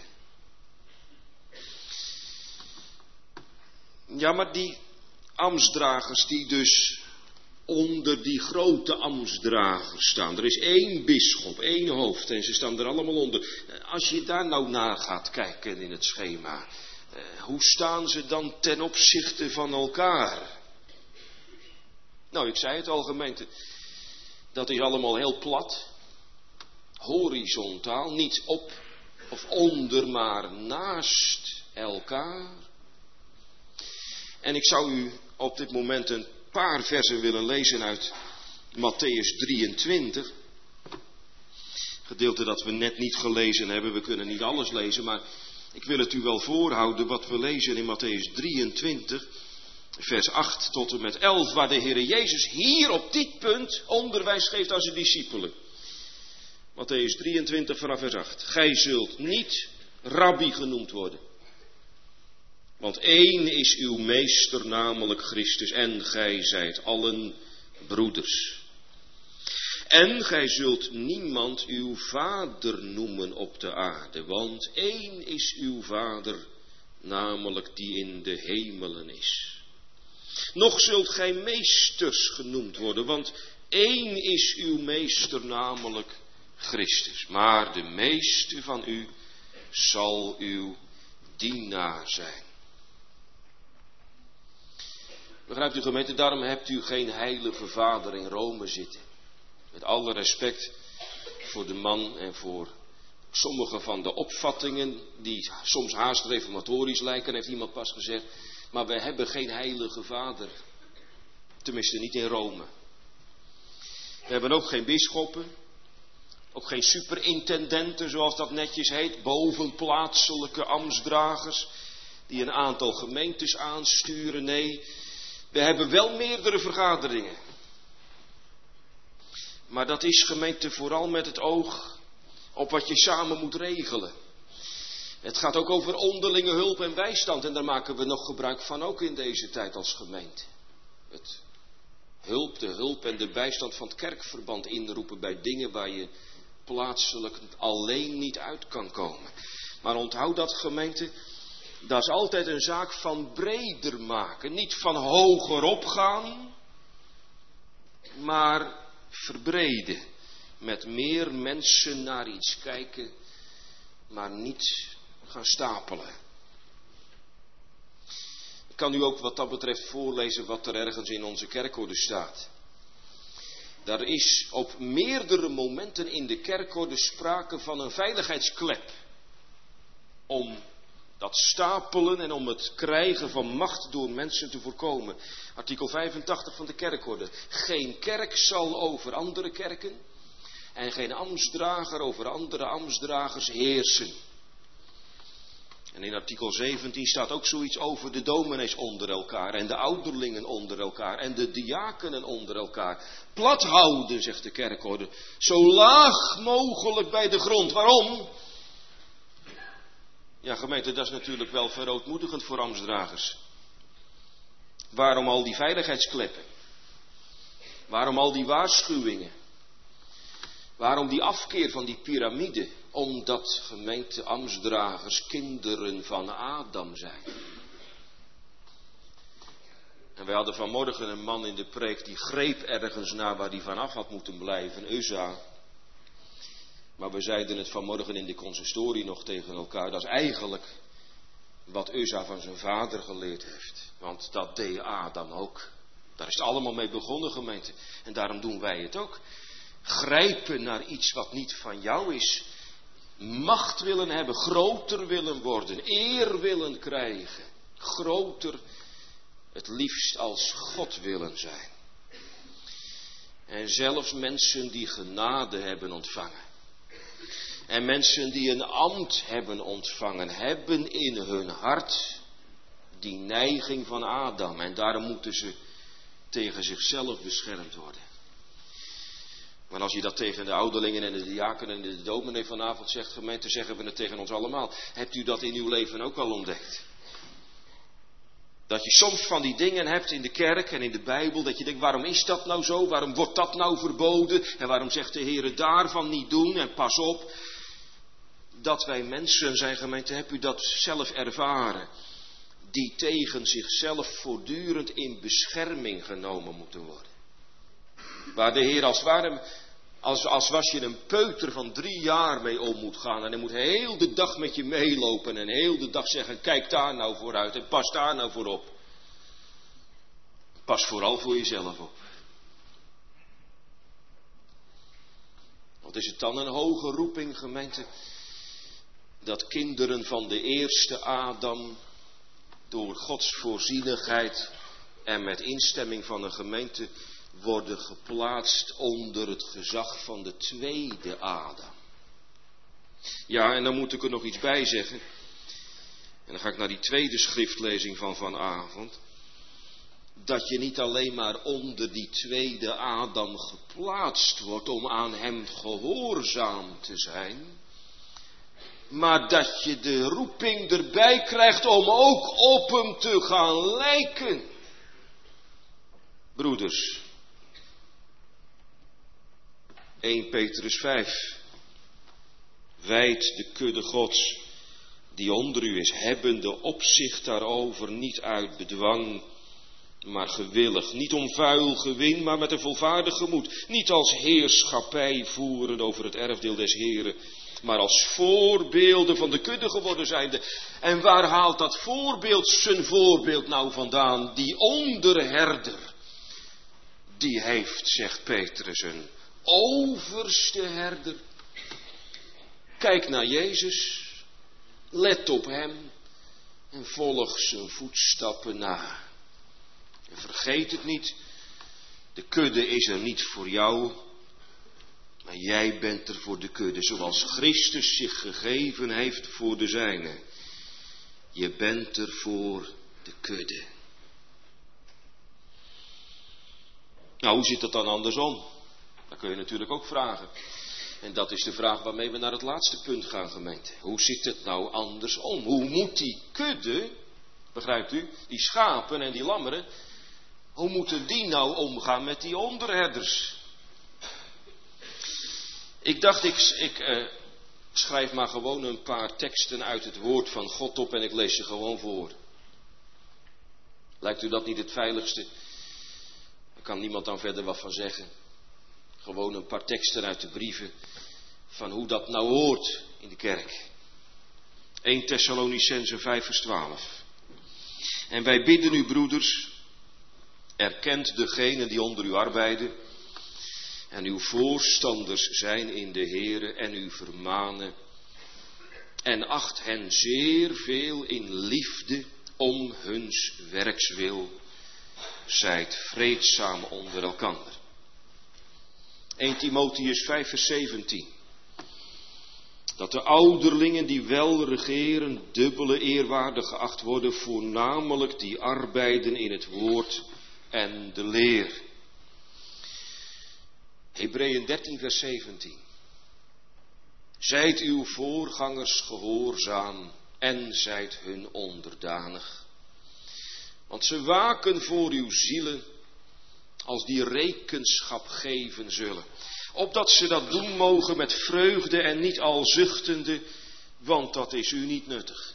Ja, maar die ambtsdragers die dus onder die grote ambtsdragers staan. Er is één bisschop, één hoofd en ze staan er allemaal onder. Als je daar nou naar gaat kijken in het schema. Uh, hoe staan ze dan ten opzichte van elkaar? Nou, ik zei het al, gemeente. Dat is allemaal heel plat. Horizontaal, niet op of onder, maar naast elkaar. En ik zou u op dit moment een paar versen willen lezen uit Mattheüs drieëntwintig. Gedeelte dat we net niet gelezen hebben, we kunnen niet alles lezen, maar ik wil het u wel voorhouden wat we lezen in Mattheüs drieëntwintig. vers acht tot en met elf, waar de Heere Jezus hier op dit punt onderwijs geeft aan zijn discipelen. Mattheüs drieëntwintig vanaf vers acht. Gij zult niet rabbi genoemd worden. Want één is uw meester, namelijk Christus, en gij zijt allen broeders. En gij zult niemand uw vader noemen op de aarde, want één is uw vader, namelijk die in de hemelen is. Nog zult gij meesters genoemd worden, want één is uw meester, namelijk Christus. Maar de meeste van u zal uw dienaar zijn. Begrijpt u, gemeente, daarom hebt u geen heilige vader in Rome zitten. Met alle respect voor de man en voor sommige van de opvattingen die soms haast reformatorisch lijken, heeft iemand pas gezegd. Maar wij hebben geen heilige vader. Tenminste niet in Rome. We hebben ook geen bisschoppen. Ook geen superintendenten, zoals dat netjes heet. Bovenplaatselijke ambtsdragers die een aantal gemeentes aansturen. Nee, we hebben wel meerdere vergaderingen. Maar dat is, gemeente, vooral met het oog op wat je samen moet regelen. Het gaat ook over onderlinge hulp en bijstand. En daar maken we nog gebruik van, ook in deze tijd als gemeente. Het hulp, de hulp en de bijstand van het kerkverband inroepen bij dingen waar je plaatselijk alleen niet uit kan komen. Maar onthoud dat, gemeente, dat is altijd een zaak van breder maken. Niet van hoger opgaan, maar verbreden. Met meer mensen naar iets kijken, maar niet gaan stapelen. Ik kan u ook wat dat betreft voorlezen wat er ergens in onze kerkorde staat. Daar is op meerdere momenten in de kerkorde sprake van een veiligheidsklep. Om dat stapelen en om het krijgen van macht door mensen te voorkomen. Artikel vijfentachtig van de kerkorde. Geen kerk zal over andere kerken en geen ambtsdrager over andere ambtsdragers heersen. En in artikel zeventien staat ook zoiets over de dominees onder elkaar en de ouderlingen onder elkaar en de diakenen onder elkaar. Plat houden, zegt de kerkorde, zo laag mogelijk bij de grond. Waarom? Ja, gemeente, dat is natuurlijk wel verootmoedigend voor ambtsdragers. Waarom al die veiligheidskleppen? Waarom al die waarschuwingen? Waarom die afkeer van die piramide? Omdat, gemeente, ambtsdragers kinderen van Adam zijn. En wij hadden vanmorgen een man in de preek die greep ergens naar waar hij vanaf had moeten blijven, Uzza. Maar we zeiden het vanmorgen in de consistorie nog tegen elkaar. Dat is eigenlijk wat Uzza van zijn vader geleerd heeft. Want dat deed Adam ook. Daar is het allemaal mee begonnen, gemeente. En daarom doen wij het ook. Grijpen naar iets wat niet van jou is. Macht willen hebben, groter willen worden, eer willen krijgen. Groter, het liefst als God willen zijn. En zelfs mensen die genade hebben ontvangen. En mensen die een ambt hebben ontvangen, hebben in hun hart die neiging van Adam. En daarom moeten ze tegen zichzelf beschermd worden. Maar als je dat tegen de ouderlingen en de diakenen en de dominee vanavond zegt, gemeente, zeggen we het tegen ons allemaal. Hebt u dat in uw leven ook al ontdekt? Dat je soms van die dingen hebt in de kerk en in de Bijbel, dat je denkt, waarom is dat nou zo? Waarom wordt dat nou verboden? En waarom zegt de Heer daarvan niet doen? En pas op, dat wij mensen zijn, gemeente, hebt u dat zelf ervaren? Die tegen zichzelf voortdurend in bescherming genomen moeten worden. Waar de Heer als het ware, als, als was je een peuter van drie jaar mee om moet gaan. En hij moet heel de dag met je meelopen en heel de dag zeggen, kijk daar nou vooruit en pas daar nou voor op. Pas vooral voor jezelf op. Wat is het dan een hoge roeping, gemeente? Dat kinderen van de eerste Adam door Gods voorzienigheid en met instemming van een gemeente worden geplaatst onder het gezag van de tweede Adam. Ja, en dan moet ik er nog iets bij zeggen. En dan ga ik naar die tweede schriftlezing van vanavond. dat je niet alleen maar onder die tweede Adam geplaatst wordt om aan hem gehoorzaam te zijn, maar dat je de roeping erbij krijgt om ook op hem te gaan lijken. Broeders, eerste Petrus vijf. Wijd de kudde Gods die onder u is, hebbende opzicht daarover, niet uit bedwang, maar gewillig. Niet om vuil gewin, maar met een volvaardig gemoed. Niet als heerschappij voeren over het erfdeel des Heren, maar als voorbeelden van de kudde geworden zijnde. En waar haalt dat voorbeeld zijn voorbeeld nou vandaan? Die onderherder, die heeft, zegt Petrus, een overste herder. Kijk naar Jezus, let op hem en volg zijn voetstappen na. En vergeet het niet, de kudde is er niet voor jou, maar jij bent er voor de kudde, zoals Christus zich gegeven heeft voor de zijne. Je bent er voor de kudde. Nou, hoe zit dat dan andersom? Dat kun je natuurlijk ook vragen. En dat is de vraag waarmee we naar het laatste punt gaan, gemeente. Hoe zit het nou andersom? Hoe moet die kudde, begrijpt u, die schapen en die lammeren, hoe moeten die nou omgaan met die onderherders? Ik dacht, ik, ik uh, schrijf maar gewoon een paar teksten uit het woord van God op en ik lees ze gewoon voor. Lijkt u dat niet het veiligste? Daar kan niemand dan verder wat van zeggen. Gewoon een paar teksten uit de brieven van hoe dat nou hoort in de kerk. eerste Thessalonicenzen vijf vers twaalf. En wij bidden u, broeders, erkent degenen die onder u arbeiden en uw voorstanders zijn in de Here en u vermanen en acht hen zeer veel in liefde om huns werkswil. Zijt vreedzaam onder elkander. eerste Timotheüs vijf vers zeventien. Dat de ouderlingen die wel regeren dubbele eerwaarde geacht worden, voornamelijk die arbeiden in het woord en de leer. Hebreeën dertien vers zeventien. Zijt uw voorgangers gehoorzaam en zijt hun onderdanig. Want ze waken voor uw zielen als die rekenschap geven zullen. Opdat ze dat doen mogen met vreugde en niet al zuchtende, want dat is u niet nuttig.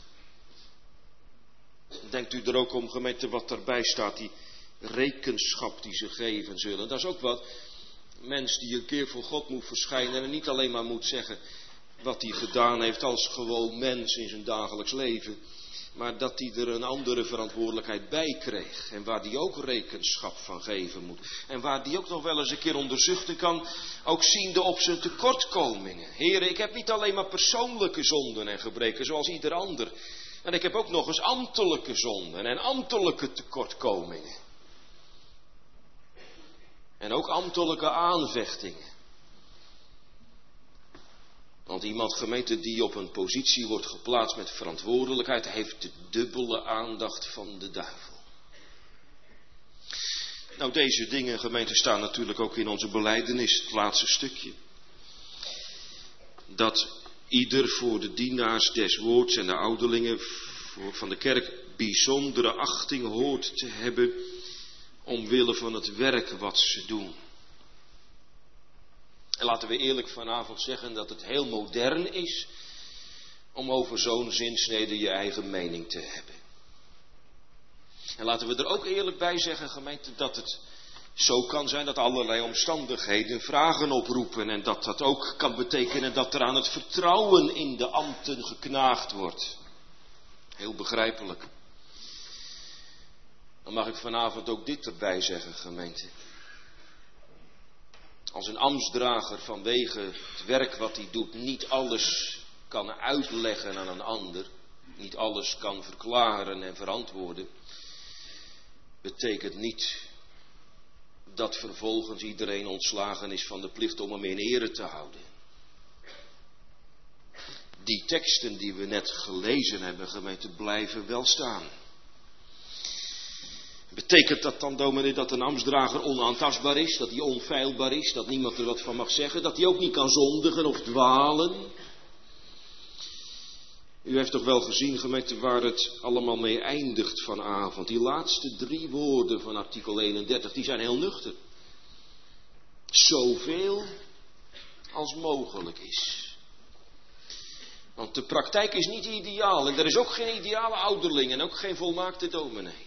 Denkt u er ook om, gemeente, wat daarbij staat, die rekenschap die ze geven zullen. Dat is ook wat. Een mens die een keer voor God moet verschijnen en niet alleen maar moet zeggen wat hij gedaan heeft als gewoon mens in zijn dagelijks leven, maar dat hij er een andere verantwoordelijkheid bij kreeg. En waar hij ook rekenschap van geven moet. En waar hij ook nog wel eens een keer onderzuchten kan. Ook ziende op zijn tekortkomingen. Heren, ik heb niet alleen maar persoonlijke zonden en gebreken zoals ieder ander. En ik heb ook nog eens ambtelijke zonden en ambtelijke tekortkomingen. En ook ambtelijke aanvechtingen. Want iemand, gemeente, die op een positie wordt geplaatst met verantwoordelijkheid, heeft de dubbele aandacht van de duivel. Nou, deze dingen, gemeente, staan natuurlijk ook in onze belijdenis, het laatste stukje. Dat ieder voor de dienaars des woords en de ouderlingen van de kerk bijzondere achting hoort te hebben, omwille van het werk wat ze doen. En laten we eerlijk vanavond zeggen dat het heel modern is om over zo'n zinsnede je eigen mening te hebben. En laten we er ook eerlijk bij zeggen, gemeente, dat het zo kan zijn dat allerlei omstandigheden vragen oproepen. En dat dat ook kan betekenen dat er aan het vertrouwen in de ambten geknaagd wordt. Heel begrijpelijk. Dan mag ik vanavond ook dit erbij zeggen, gemeente. Als een ambtsdrager vanwege het werk wat hij doet niet alles kan uitleggen aan een ander, niet alles kan verklaren en verantwoorden, betekent niet dat vervolgens iedereen ontslagen is van de plicht om hem in ere te houden. Die teksten die we net gelezen hebben, gemeente, blijven wel staan. Betekent dat dan, dominee, dat een ambtsdrager onaantastbaar is, dat hij onfeilbaar is, dat niemand er wat van mag zeggen, dat hij ook niet kan zondigen of dwalen? U heeft toch wel gezien, gemeente, waar het allemaal mee eindigt vanavond. Die laatste drie woorden van artikel eenendertig, die zijn heel nuchter. Zoveel als mogelijk is. Want de praktijk is niet ideaal en er is ook geen ideale ouderling en ook geen volmaakte dominee.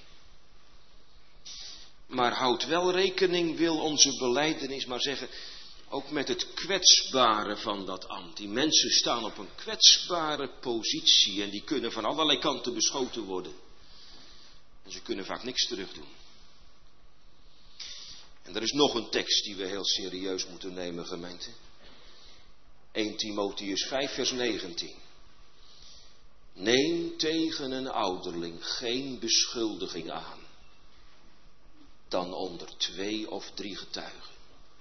Maar houd wel rekening, wil onze belijdenis maar zeggen, ook met het kwetsbare van dat ambt. Die mensen staan op een kwetsbare positie en die kunnen van allerlei kanten beschoten worden. En ze kunnen vaak niks terug doen. En er is nog een tekst die we heel serieus moeten nemen, gemeente. eerste Timotheüs vijf vers negentien. Neem tegen een ouderling geen beschuldiging aan, dan onder twee of drie getuigen.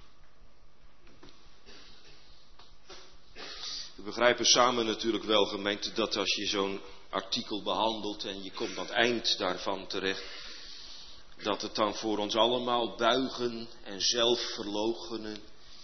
We begrijpen samen natuurlijk wel, gemeente, dat als je zo'n artikel behandelt en je komt aan het eind daarvan terecht, dat het dan voor ons allemaal buigen en zelf verloochenen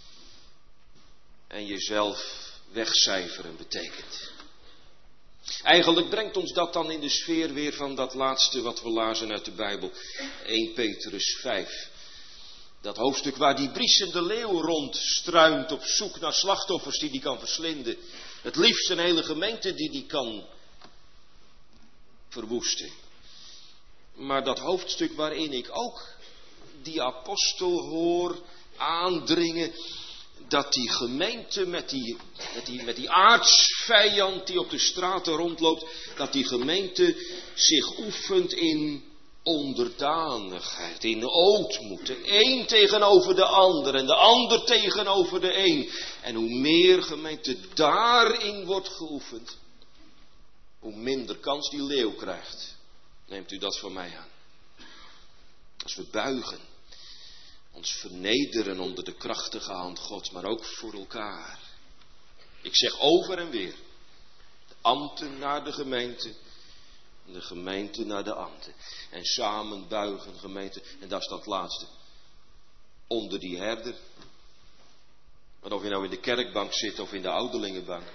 en jezelf wegcijferen betekent. Eigenlijk brengt ons dat dan in de sfeer weer van dat laatste wat we lazen uit de Bijbel, eerste Petrus vijf. Dat hoofdstuk waar die briesende leeuw rondstruint op zoek naar slachtoffers die die kan verslinden. Het liefst een hele gemeente die die kan verwoesten. Maar dat hoofdstuk waarin ik ook die apostel hoor aandringen, dat die gemeente met die, met die, met die aartsvijand die op de straten rondloopt, dat die gemeente zich oefent in onderdanigheid, in ootmoed. De een tegenover de ander en de ander tegenover de een. En hoe meer gemeente daarin wordt geoefend, hoe minder kans die leeuw krijgt. Neemt u dat van mij aan. Als we buigen, ons vernederen onder de krachtige hand Gods, maar ook voor elkaar. Ik zeg over en weer, de ambten naar de gemeente, de gemeente naar de ambten. En samen buigen, gemeente, en dat is dat laatste, onder die herder. Maar of je nou in de kerkbank zit of in de ouderlingenbank,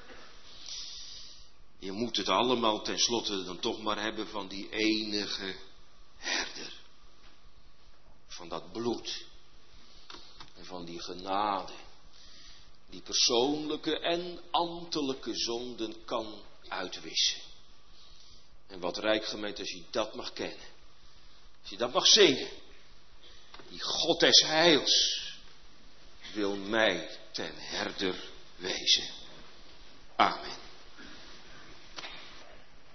je moet het allemaal tenslotte dan toch maar hebben van die enige herder. Van dat bloed. En van die genade. Die persoonlijke en ambtelijke zonden kan uitwissen. En wat rijk, gemeente, als je dat mag kennen. Als je dat mag zingen. Die God des heils wil mij ten herder wezen. Amen.